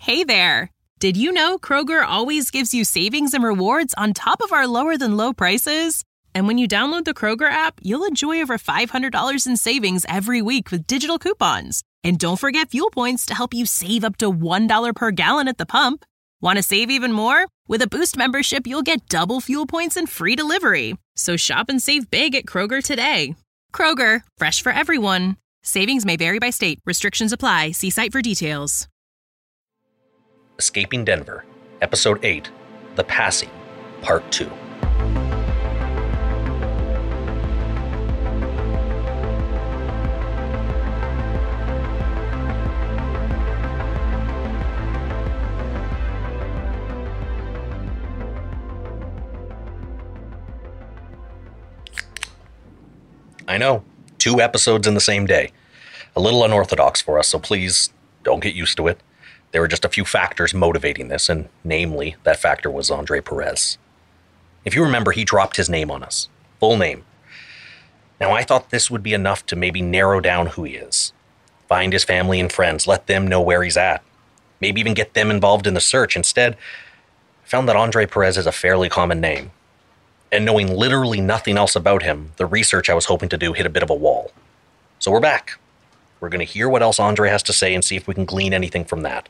Hey there! Did you know Kroger always gives you savings and rewards on top of our lower-than-low prices? And when you download the Kroger app, you'll enjoy over $500 in savings every week with digital coupons. And don't forget fuel points to help you save up to $1 per gallon at the pump. Want to save even more? With a Boost membership, you'll get double fuel points and free delivery. So shop and save big at Kroger today. Kroger, fresh for everyone. Savings may vary by state. Restrictions apply. See site for details. Escaping Denver, Episode 8, The Passing, Part 2. I know, 2 episodes in the same day. A little unorthodox for us, so please don't get used to it. There were just a few factors motivating this, and namely, that factor was Andre Perez. If you remember, he dropped his name on us. Full name. Now, I thought this would be enough to maybe narrow down who he is. Find his family and friends, let them know where he's at. Maybe even get them involved in the search. Instead, I found that Andre Perez is a fairly common name. And knowing literally nothing else about him, the research I was hoping to do hit a bit of a wall. So we're back. We're going to hear what else Andre has to say and see if we can glean anything from that.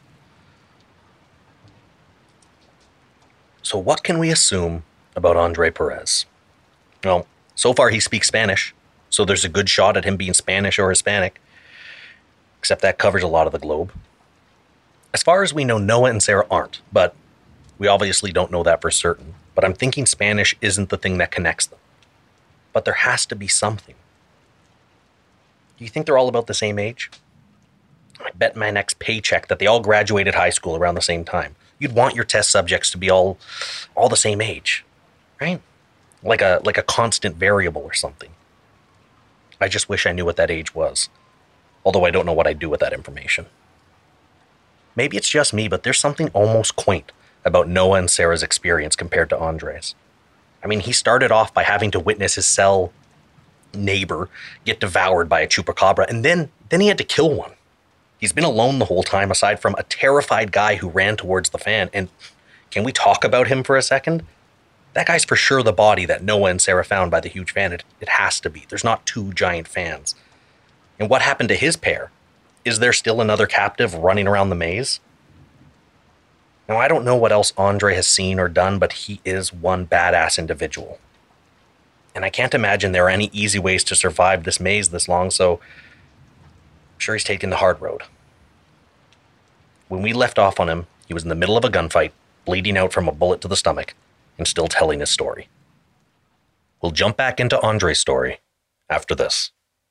So what can we assume about Andre Perez? Well, so far he speaks Spanish, so there's a good shot at him being Spanish or Hispanic, except that covers a lot of the globe. As far as we know, Noah and Sarah aren't, but we obviously don't know that for certain. But I'm thinking Spanish isn't the thing that connects them. But there has to be something. Do you think they're all about the same age? I bet my next paycheck that they all graduated high school around the same time. You'd want your test subjects to be all the same age, right? Like a constant variable or something. I just wish I knew what that age was. Although I don't know what I'd do with that information. Maybe it's just me, but there's something almost quaint about Noah and Sarah's experience compared to Andre's. I mean, he started off by having to witness his cell neighbor get devoured by a chupacabra, and then he had to kill one. He's been alone the whole time, aside from a terrified guy who ran towards the fan. And can we talk about him for a second? That guy's for sure the body that Noah and Sarah found by the huge fan. It has to be. There's not 2 giant fans. And what happened to his pair? Is there still another captive running around the maze? Now, I don't know what else Andre has seen or done, but he is one badass individual. And I can't imagine there are any easy ways to survive this maze this long, so I'm sure he's taking the hard road. When we left off on him, he was in the middle of a gunfight, bleeding out from a bullet to the stomach, and still telling his story. We'll jump back into Andre's story after this.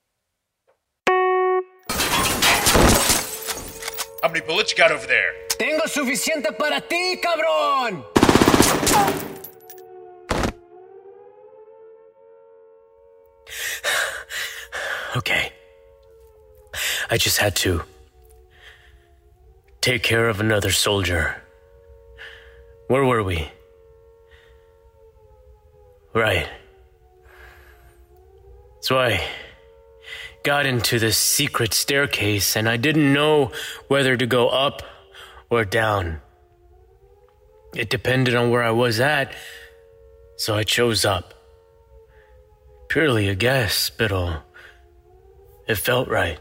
How many bullets you got over there? Tengo suficiente para ti, cabrón! Okay. I just had to take care of another soldier. Where were we? Right. So I got into this secret staircase and I didn't know whether to go up or down. It depended on where I was at, so I chose up. Purely a guess, but it felt right.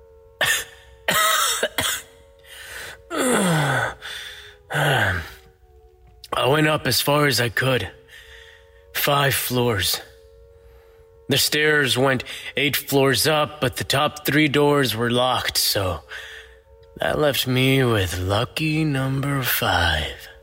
I went up as far as I could. 5 floors. The stairs went 8 floors up, but the top 3 doors were locked, so that left me with lucky number 5.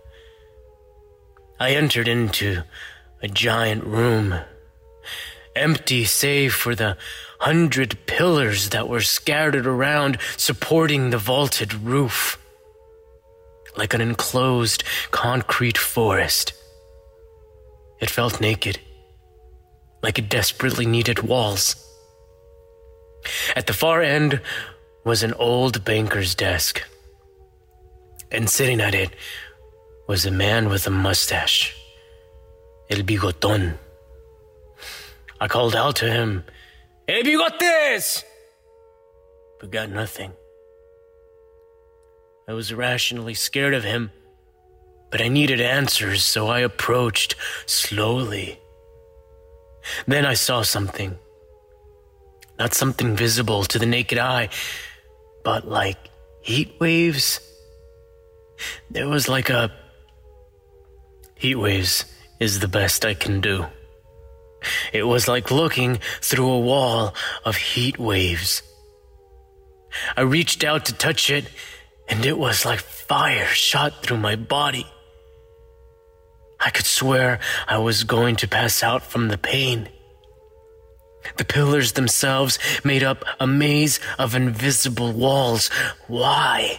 I entered into a giant room, empty save for the 100 pillars that were scattered around, supporting the vaulted roof. Like an enclosed concrete forest. It felt naked, like it desperately needed walls. At the far end was an old banker's desk, and sitting at it was a man with a mustache, El Bigoton. I called out to him, "Hey, Bigotes!" but got nothing. I was irrationally scared of him, but I needed answers, so I approached slowly. Then I saw something. Not something visible to the naked eye, but like heat waves. There was like a... Heat waves is the best I can do. It was like looking through a wall of heat waves. I reached out to touch it, and it was like fire shot through my body. I could swear I was going to pass out from the pain. The pillars themselves made up a maze of invisible walls. Why?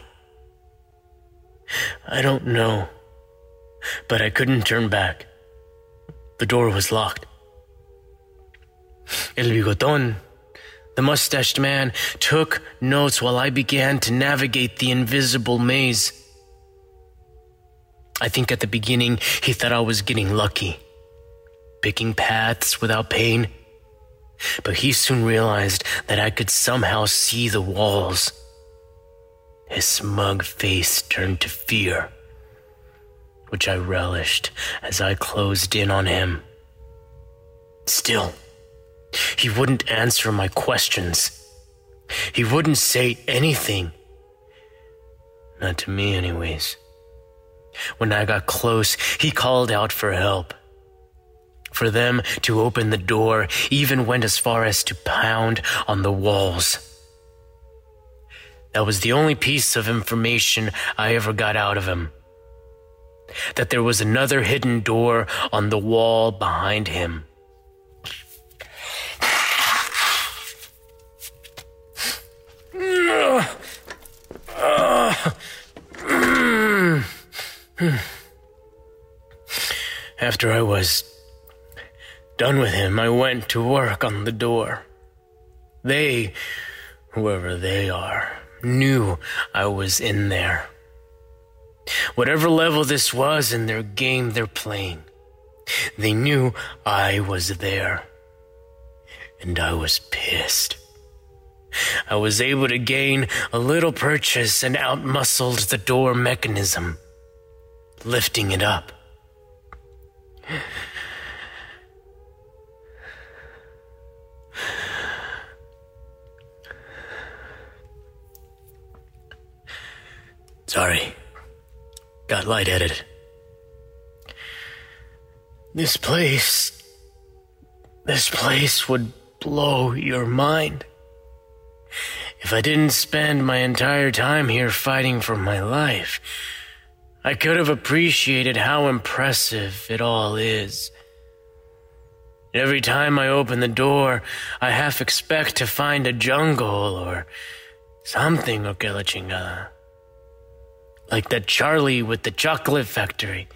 I don't know, but I couldn't turn back. The door was locked. El Bigoton, the mustached man, took notes while I began to navigate the invisible maze. I think at the beginning he thought I was getting lucky, picking paths without pain. But he soon realized that I could somehow see the walls. His smug face turned to fear, which I relished as I closed in on him. Still, he wouldn't answer my questions. He wouldn't say anything. Not to me, anyways. When I got close, he called out for help. For them to open the door, even went as far as to pound on the walls. That was the only piece of information I ever got out of him. That there was another hidden door on the wall behind him. After I was done with him, I went to work on the door. They, whoever they are, knew I was in there. Whatever level this was in their game they're playing, they knew I was there. And I was pissed. I was able to gain a little purchase and outmuscled the door mechanism, lifting it up. Sorry. Got lightheaded. This place would blow your mind. If I didn't spend my entire time here fighting for my life, I could have appreciated how impressive it all is. Every time I open the door, I half expect to find a jungle or something o que la chingada. Like that Charlie with the chocolate factory.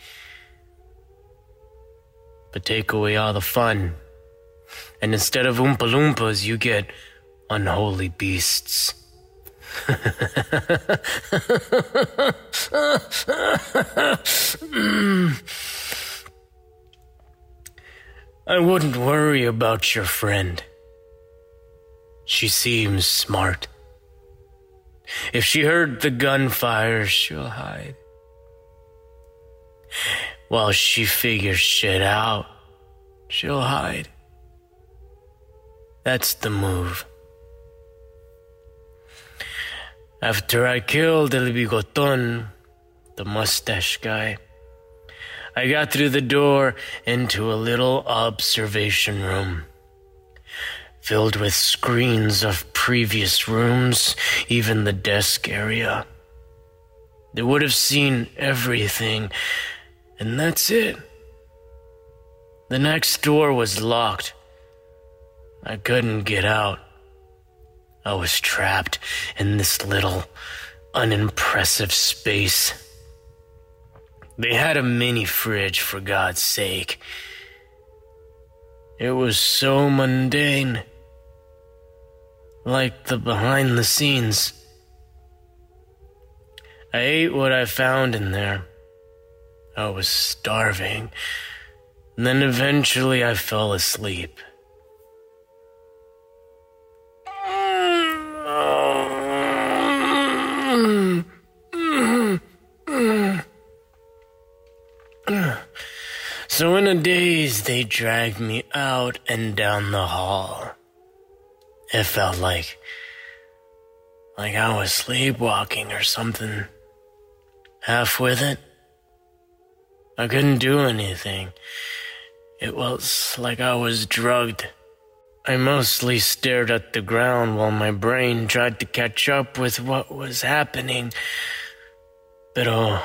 But take away all the fun, and instead of Oompa Loompas, you get unholy beasts. I wouldn't worry about your friend. She seems smart. If she heard the gunfire, she'll hide. While she figures shit out, she'll hide. That's the move. After I killed El Bigoton, the mustache guy, I got through the door into a little observation room, filled with screens of previous rooms, even the desk area. They would have seen everything, and that's it. The next door was locked. I couldn't get out. I was trapped in this little, unimpressive space. They had a mini fridge, for God's sake. It was so mundane. Like the behind the scenes. I ate what I found in there. I was starving. And then eventually I fell asleep. So in a daze, they dragged me out and down the hall. It felt like I was sleepwalking or something. Half with it. I couldn't do anything. It was like I was drugged. I mostly stared at the ground while my brain tried to catch up with what was happening. Pero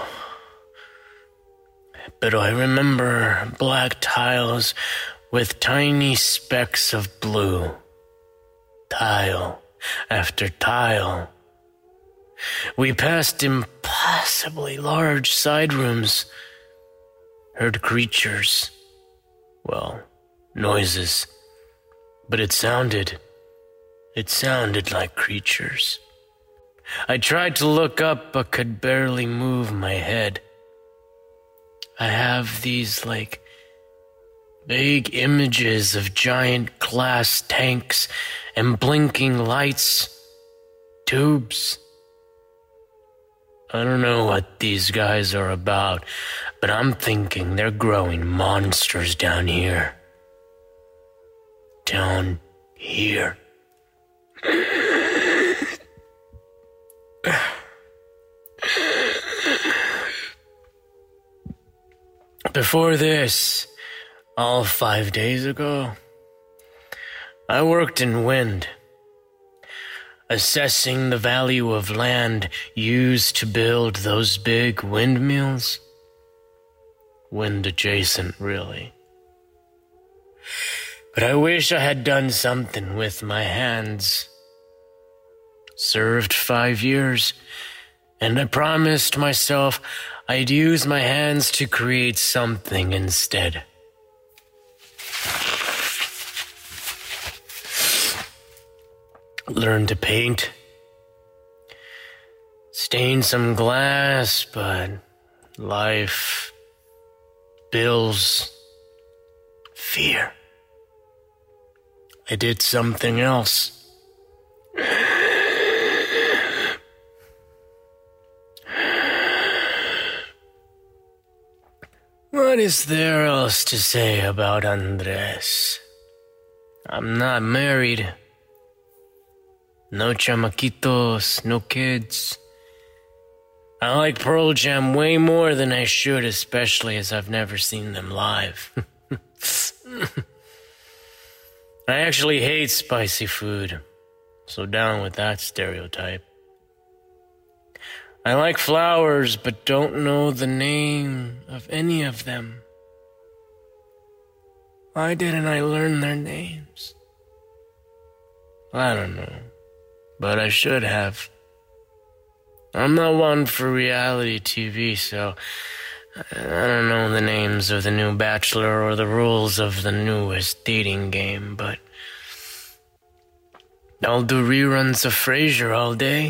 I remember black tiles with tiny specks of blue. Tile after tile. We passed impossibly large side rooms. Heard creatures. Well, noises. But it sounded like creatures. I tried to look up but could barely move my head. I have these, vague images of giant glass tanks and blinking lights, tubes. I don't know what these guys are about, but I'm thinking they're growing monsters down here. Down here. Before this, all 5 days ago, I worked in wind, assessing the value of land used to build those big windmills. Wind adjacent, really. But I wish I had done something with my hands. Served 5 years, and I promised myself I'd use my hands to create something instead. Learn to paint. Stain some glass, but life, bills, fear. I did something else. What is there else to say about Andres? I'm not married. No chamaquitos, no kids. I like Pearl Jam way more than I should, especially as I've never seen them live. I actually hate spicy food, so down with that stereotype. I like flowers, but don't know the name of any of them. Why didn't I learn their names? I don't know, but I should have. I'm not one for reality TV, so I don't know the names of the new Bachelor or the rules of the newest dating game, but I'll do reruns of Frasier all day.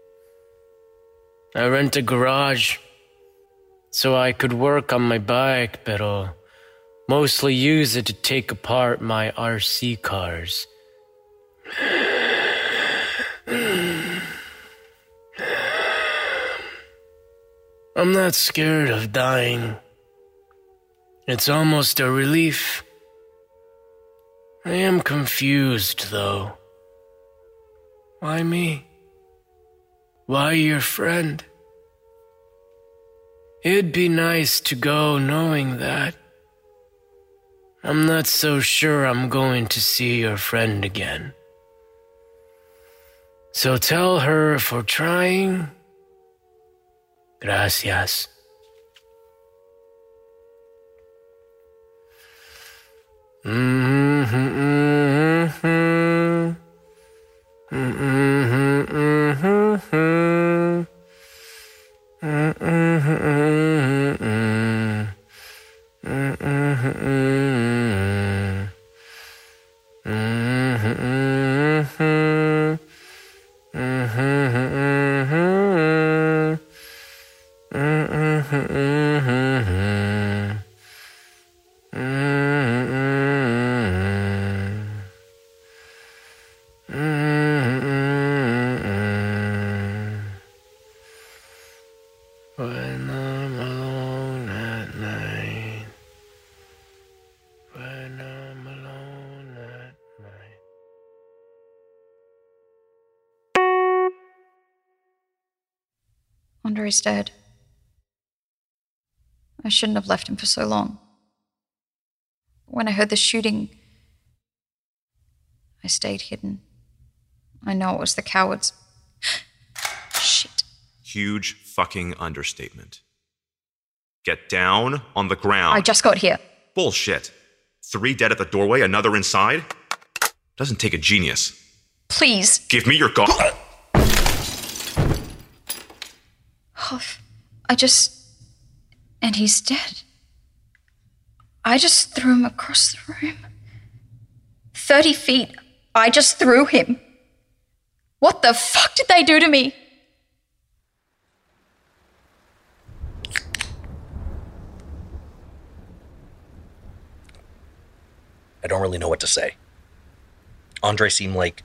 I rent a garage so I could work on my bike, but mostly use it to take apart my RC cars. I'm not scared of dying. It's almost a relief. I am confused, though. Why me? Why your friend? It'd be nice to go knowing that. I'm not so sure I'm going to see your friend again. So tell her for trying. Gracias. When I'm alone at night, Andre's dead. I shouldn't have left him for so long. When I heard the shooting, I stayed hidden. I know it was the cowards. Shit. Huge fucking understatement. Get down on the ground. I just got here. Bullshit. 3 dead at the doorway, another inside? Doesn't take a genius. Please. Give me your gun. And he's dead. I just threw him across the room. 30 feet. I just threw him. What the fuck did they do to me? I don't really know what to say. Andre seemed like...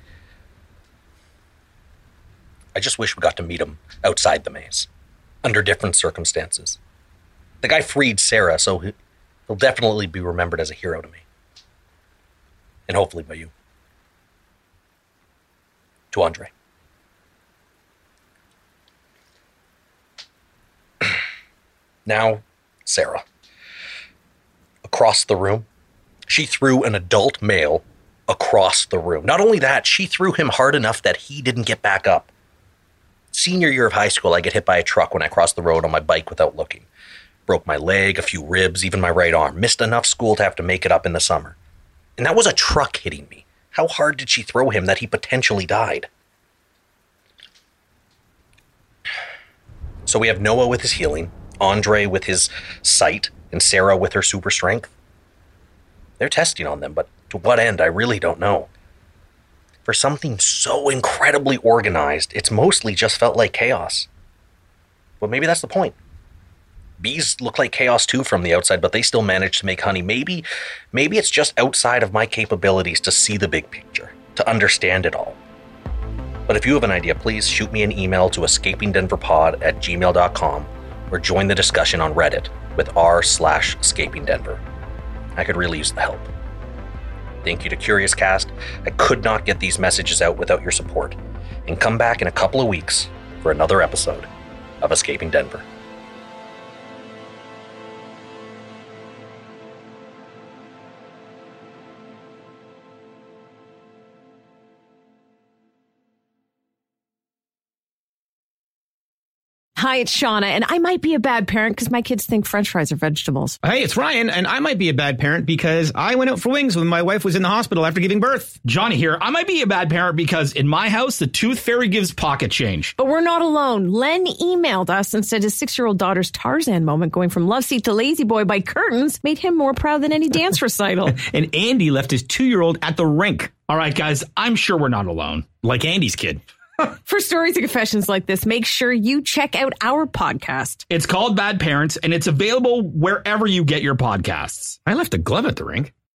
I just wish we got to meet him outside the maze, under different circumstances. The guy freed Sarah, so he'll definitely be remembered as a hero to me. And hopefully by you. To Andre. Now, Sarah. Across the room, she threw an adult male across the room. Not only that, she threw him hard enough that he didn't get back up. Senior year of high school, I get hit by a truck when I crossed the road on my bike without looking. Broke my leg, a few ribs, even my right arm. Missed enough school to have to make it up in the summer. And that was a truck hitting me. How hard did she throw him that he potentially died? So we have Noah with his healing, Andre with his sight, and Sarah with her super strength. They're testing on them, but to what end, I really don't know. For something so incredibly organized, it's mostly just felt like chaos. But maybe that's the point. Bees look like chaos too from the outside, but they still manage to make honey. Maybe it's just outside of my capabilities to see the big picture, to understand it all. But if you have an idea, please shoot me an email to escapingdenverpod@gmail.com or join the discussion on Reddit with r/escapingdenver. I could really use the help. Thank you to Curious Cast. I could not get these messages out without your support. And come back in a couple of weeks for another episode of Escaping Denver. Hi, it's Shauna, and I might be a bad parent because my kids think French fries are vegetables. Hey, it's Ryan, and I might be a bad parent because I went out for wings when my wife was in the hospital after giving birth. Johnny here. I might be a bad parent because in my house, the tooth fairy gives pocket change. But we're not alone. Len emailed us and said his 6-year-old daughter's Tarzan moment going from love seat to lazy boy by curtains made him more proud than any dance recital. And Andy left his 2-year-old at the rink. All right, guys, I'm sure we're not alone. Like Andy's kid. For stories and confessions like this, make sure you check out our podcast. It's called Bad Parents, and it's available wherever you get your podcasts. I left a glove at the rink.